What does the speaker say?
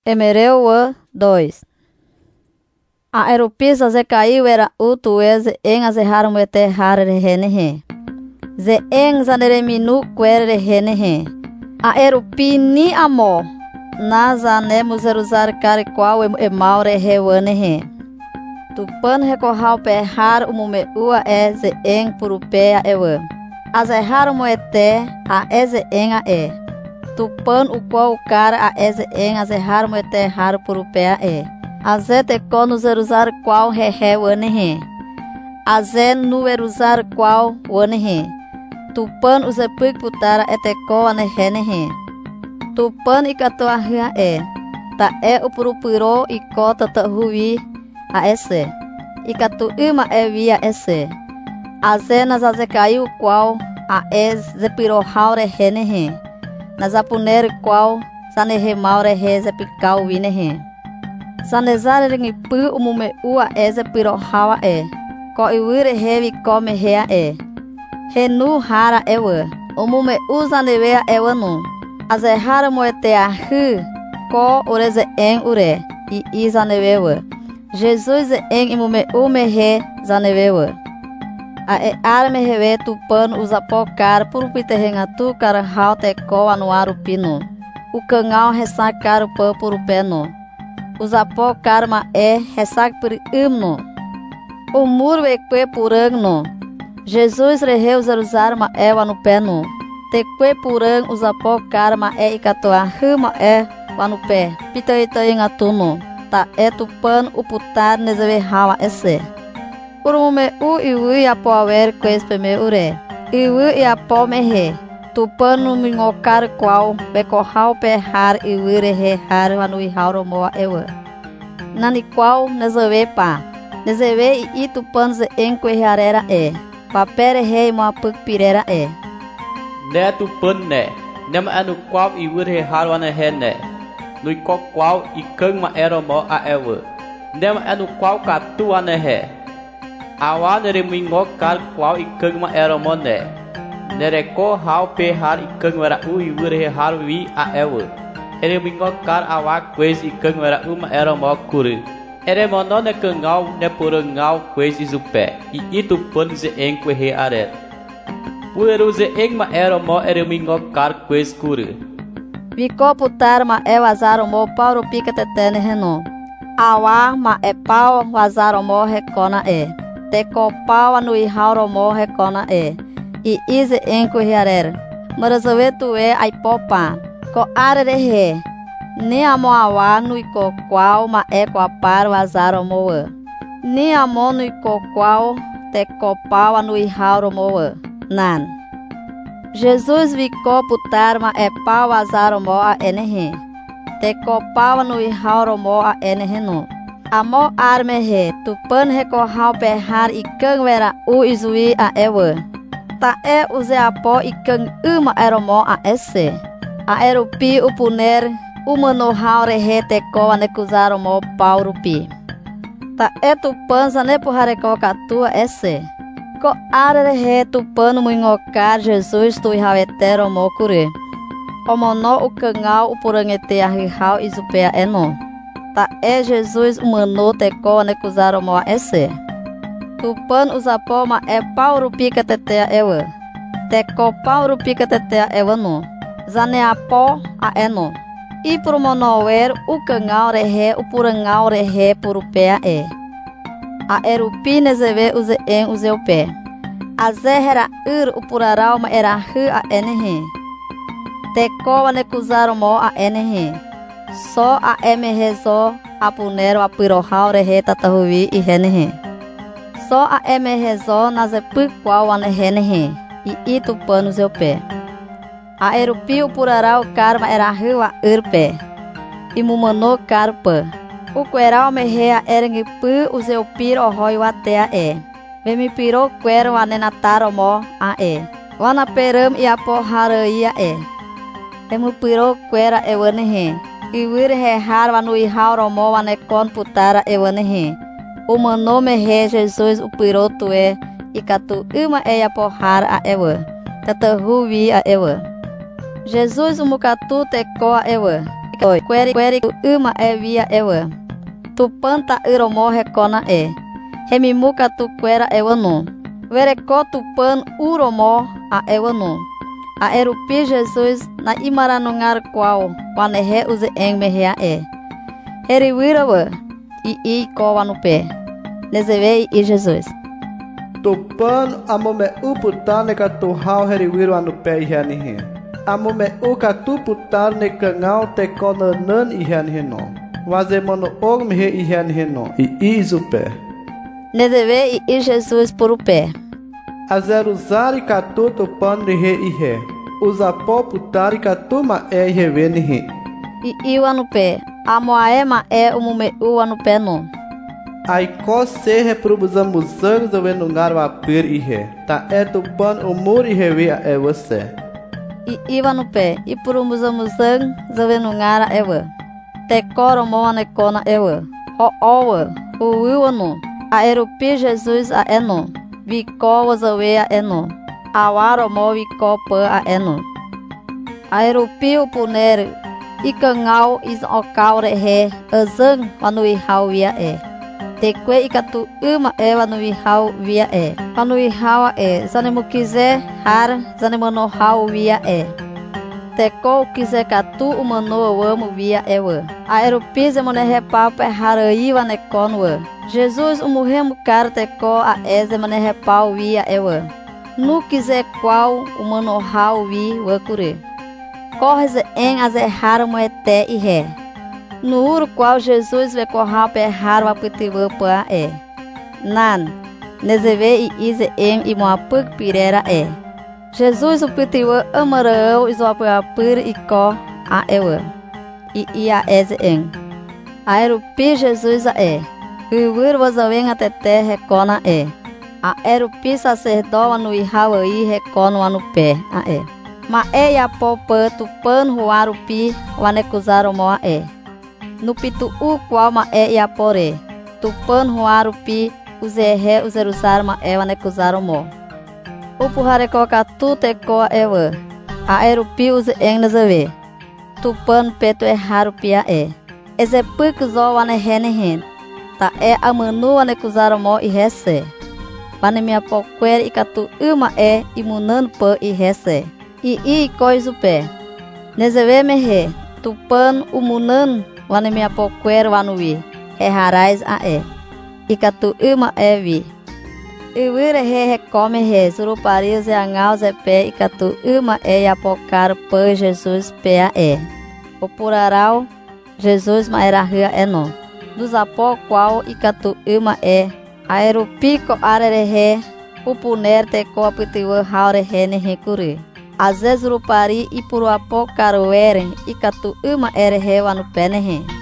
Emereu 2. A erupisa ze caiu era utueze em azerraram ete harere henehe. Ze en zanereminu quere henehe. A erupi ni amo. Na zanemos eruzar care qual emaure hewanehe. Tupan recorral perrar o mume ua ze en purupea ewa. Azerraram ete a eze en a e. Tupan o qual o cara a eze en azerraram ete har purupea e. Aze te conus eruzar qual rehe wanehe. Aze nu eruzar qual wanehe. Tupan use puk putara eteko anehenehe. Tupan ikatoahia e. Ta e upurupiro ikota ta hui a esse. Ikatu ima e via esse. Aze nazaze caiu qual a ez zepiro haure henehe. Nazapuner qual sanehe maure he zepikau vinehe. Sanezare ringipu umume ua eze piro hawa e. Ko iwire hevi come hea e. Henu hara ewa. Umume uza nevea ewa nu. Azerhara moete a hu. Ko ureze en ure. I iza nevewa. Jesus en imume ume he zanevewa. A e arme hewe tupan uza pokar purupite hengatu kara hau te ko anuaru pino. O cangal ressacar o pão por o pé no. Os apó karma ressac por himno. O muro eque por no. Jesus reheu zeruzarma wa no pé no. Teque por os apó karma ikatoa rima wa no pé. Pita em atuno. Ta tupan o putar nezeve hawa esse. Urume iwi apó aver quespeme ure. Iwi apó mehe. Tupano mingokar qual becorral perrar e wire rehar anui hauro moa ewa. Nani qual nezave pa. Nezave e tupan ze enquerrarera e. Papere rei moa puk pirera e. Ne tupan ne. Nema anu qual e wire rehar anehene. Nui qual e kang era mo a ewa. Nema anu qual katu anehe. Awa nere mingokar qual e kang era mo ne. Nereko hau perrar ikang era iwire har vi a ewa. Ere mingokar awak quez ikang era mo kuru. Ere mono ne kangal ne porangau quez izupe. I tupun ze enquerre aret. Pueru ze engma era mo ere mingokar quez kuru. Vico putar ma wazaro mo pauro pica tetene reno. Awa ma pau wazaro mo recona e. Teco pau anui hauro mo recona e. I ize enquerrer. Marazavetu ai popa. Ko arere he. Ni amo awa no iko qual ma ko apar o azaro moa. Ni amo no iko qual te copau no ihauro moa. Nan. Jesus vico putar ma pau azaro moa enehe. Te copau no ihauro moa enehe no. Amo arme he. Tupan recorral perrar e canvera izui a ewa. Ta uze apó e kang uma eromo a esse. A erupi o puner umano haure rete ko anecusaro mo paurupi. Ta tupanza ne porrareco catua esse. Ko arere re tupano muingocar Jesus tu ihavetero mo cure. Omono o cangal o porangete arrihau izupea eno. Ta Jesus umano te ko anecusaro mo a esse. Tupan usapó ma pauro pica tetea ewa. Teco pauro pica tetea ewa no. Zaneapó a eno. E pro monoer o cangal rehe o purangal rehe purupea e. A erupi nezeve use en use o pé. A zerra o puraral ma era hu a enehe. Teco anecusaro mo a enehe. Só a emerrezo a punero a pirohal rehe tatahuvi e renehe. Só a emerrezo na zepu qual anehenehe. E itupano seu pé. A erupi o puraral karma era rua urpe. E mumano carpa. O queral merrea erengipu o seu piro roio até a e. Vemi piro quero anenataro mo a e. Wana peram e a porrara ia e. Emu piro quera ewanehe. E wir rehar vanui hauro mo anecon putara ewanehe. O manome re Jesus o piroto e catu uma a porrar a ewa. Tata ruvi a ewa. Jesus o mucatu teco a ewa. queri uma e via ewa. Tu panta iromo recona e. Remimuca tu quera ewa no. Vereco tu pan uromo a ewa no. A erupi Jesus na imaranungar qual wanehe use engmehea e. Heriwirawa i kowa no pé. Nezevei e Jesus. Tupan amome uputane ka tu hau heriwiru anu pé ihanihe. Amome uka tu putar ne kangau te konanan ihanihe no. Wazemono ogmehe ihanihe no. I izupe. Nezevei e Jesus por o pé. Azeruzari ka tu tupan rihe ihe. Uzapó putari ka tu ma e ihevenihe. I iwa no pé. Amoae ma é o mume ua no pé no. Ai ko se reprobuzamuzang zavenungar wapir ihe. Ta é tupan umur ihevia é você. I iwa no pé. I purumuzamuzang zavenungara ewa. Te coro moa necona ewa. Ho owa. O iwa no. A erupi Jesus a eno. Vico wazawea eno. Awaro mo vico pa a eno. A erupi o puner. Ikangau is okau rehe. Azang wanui hau via e. Tekwe ikatu uma e wanui hau via e. Wanui hau e. Zanemu quiser har. Zanemano hau via e. Teko quiser katu umano amo via ewa. A erupi zemone repau pe harai wanekonwa. Jesus umurremo cara teko a zemone repau via ewa. Nu quiser qual umano hau vi wakure. Corre em as errar moete e ré. No uro qual Jesus ve corral perrar o apetivo pa é. Nan, nezeve e ize em e moapuk pirera é. Jesus o petivo amarão e zoapur e co a ewa. E a eze em. A erupi Jesus a é. O uro vazaveng a tete recona é. A erupi sacerdoa no ihawai recona no pé a é. Ma e ya popa tu pan huarupi wanekuzaro moa e. No pitu u qual ma e ya pore. Tu pan huarupi uzerre uzerusar ma e wanekuzaro mo. O puhareko katu teko ewa. A erupi uze engnazave. Tu pan petu e harupia e. Eze puk zo wanehenehen. Ta e amanu wanekuzaro mo i hese. Wanemia poquer i katu uma e imunan pa i hese. I coisa o pé. Nezeve mehe. Tupan umunan wanemia poquer wanui. Reharais a e. Ikatu uma evi. Iwire he recome he. Suruparius e angaus e pé. Ikatu uma e apocar pa Jesus pé a e. O puraral Jesus maerahia e no. Dos apó qual ikatu uma e. Aerupico arerehe. O puner teko apitiwa haurehe ne recuri. Às vezes o pari e por apo caroeren e catu uma errewa no pé nehe.